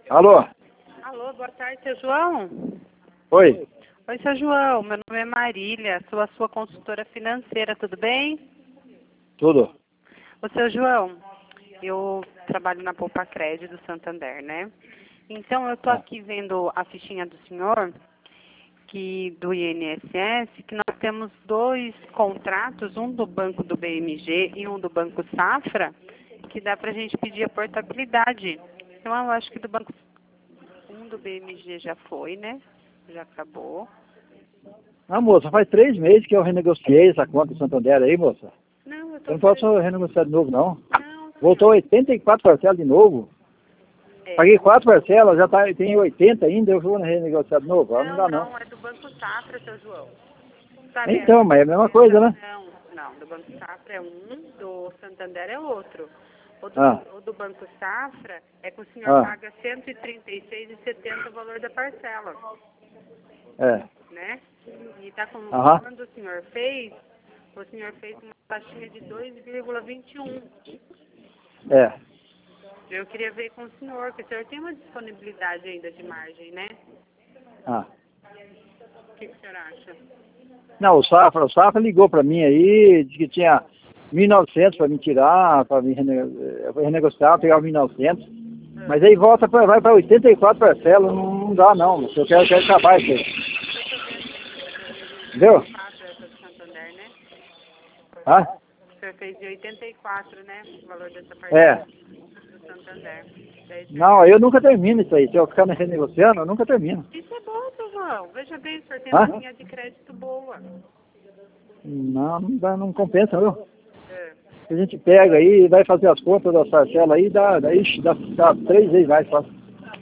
Alô? Alô, boa tarde, seu João. Oi? Oi, seu João. Meu nome é Marília, sou a sua consultora financeira, tudo bem? Tudo? Ô, seu João, eu trabalho na Poupa Crédito do Santander, né? Então, eu estou aqui vendo a fichinha do senhor, do INSS, que nós temos 2 contratos, um do Banco do BMG e um do Banco Safra, que dá para a gente pedir a portabilidade. Então, eu acho que um do BMG já foi, né? Já acabou. Ah, moça, faz 3 meses que eu renegociei essa conta do Santander aí, moça. Não, eu Eu tô não posso renegociar de novo, não. Não, Voltou 84 parcelas de novo. Paguei 4 parcelas, tem 80 ainda, eu vou renegociar de novo. Ah, não dá, não. não, é do Banco Safra, seu João. Sabe, Então, mas é a mesma coisa, né? Não, do Banco Safra é um, do Santander é outro. Ah, O do Banco Safra é que o senhor ah, paga R$ 136,70 o valor da parcela, é. né? E tá com, Aham, quando o senhor fez uma taxinha de 2,21. é. Eu queria ver com o senhor, que o senhor tem uma disponibilidade ainda de margem, né? Ah. O que o senhor acha? Não, o Safra ligou pra mim aí, disse que tinha 1.900 para me tirar, para me renegociar, pegar 1.900. Mas aí vai para 84 parcelas, não dá não, eu quero acabar isso aí. Eu tô vendo aqui, você fez de Entendeu? 84 essa do Santander, né? Ah? O senhor fez de 84, né? O valor dessa É. parcela do Santander. Daí, Não, eu nunca termino isso aí. Se eu ficar renegociando, eu nunca termino. isso é bom, seu João. Veja bem, o senhor tem Ah? uma linha de crédito boa. Não, não dá, não compensa, viu? É. A gente pega aí, vai fazer as contas das parcelas aí, dá 3 vezes mais fácil.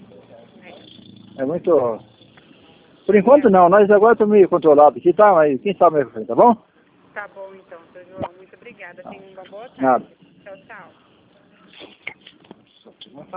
É muito... Por enquanto não, nós agora estamos meio controlados aqui, tá? Mas quem sabe mais pra frente, tá bom? Tá bom, então, seu João. Muito obrigada. Tenha uma boa tarde. Nada. Tchau, tchau.